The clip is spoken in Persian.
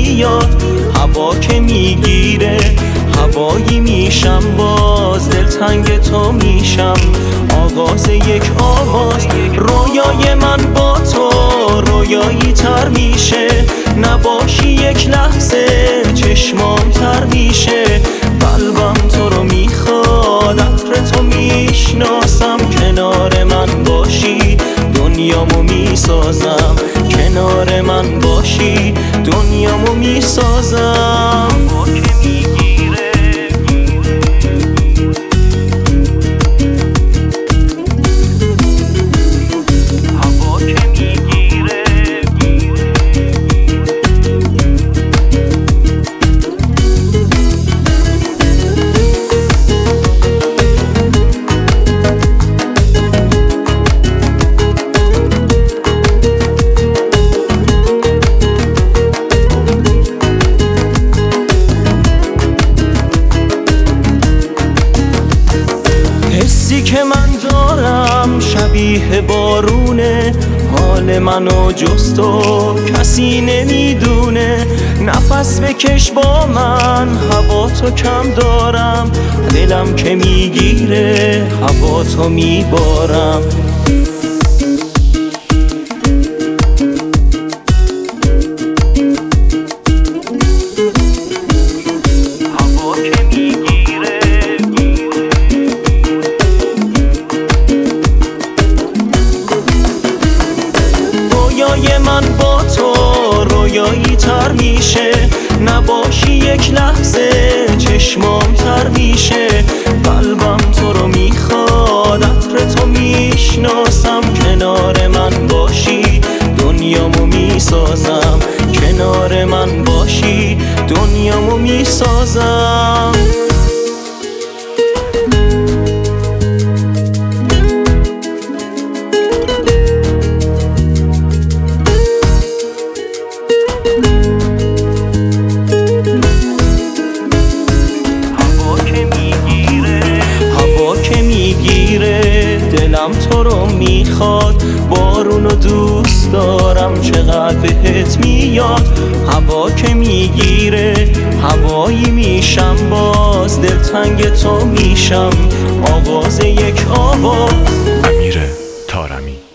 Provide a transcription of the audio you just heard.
میاد، هوا که میگیره هوایی میشم، باز دلتنگ تو میشم. آغاز یک آواز، رویای من با تو رویایی تر میشه. نباشی یک لحظه چشمام تر میشه. قلبم تو رو میخواد، عطر تو میشناسم. کنار من باشی دنیامو میسازم، کنار من باشی دنیامو میسازم. حسی که من دارم شبیه بارونه، حال منو جز تو کسی نمیدونه. نفس بکش با من، هوا تو کم دارم. دلم که میگیره هوا تو میبارم. رویای من با تو رویایی تر میشه. نباشی یک لحظه چشمام تر میشه. قلبم تو رو میخواد، عطر تو میشناسم. کنار من باشی دنیامو میسازم، کنار من باشی دنیامو میسازم. دلم تو رو میخواد، بارونو دوست دارم. چقدر بهت میاد، هوا که میگیره هوایی میشم، باز دلتنگ تو میشم. آغاز یک آواز، امیر طارمی.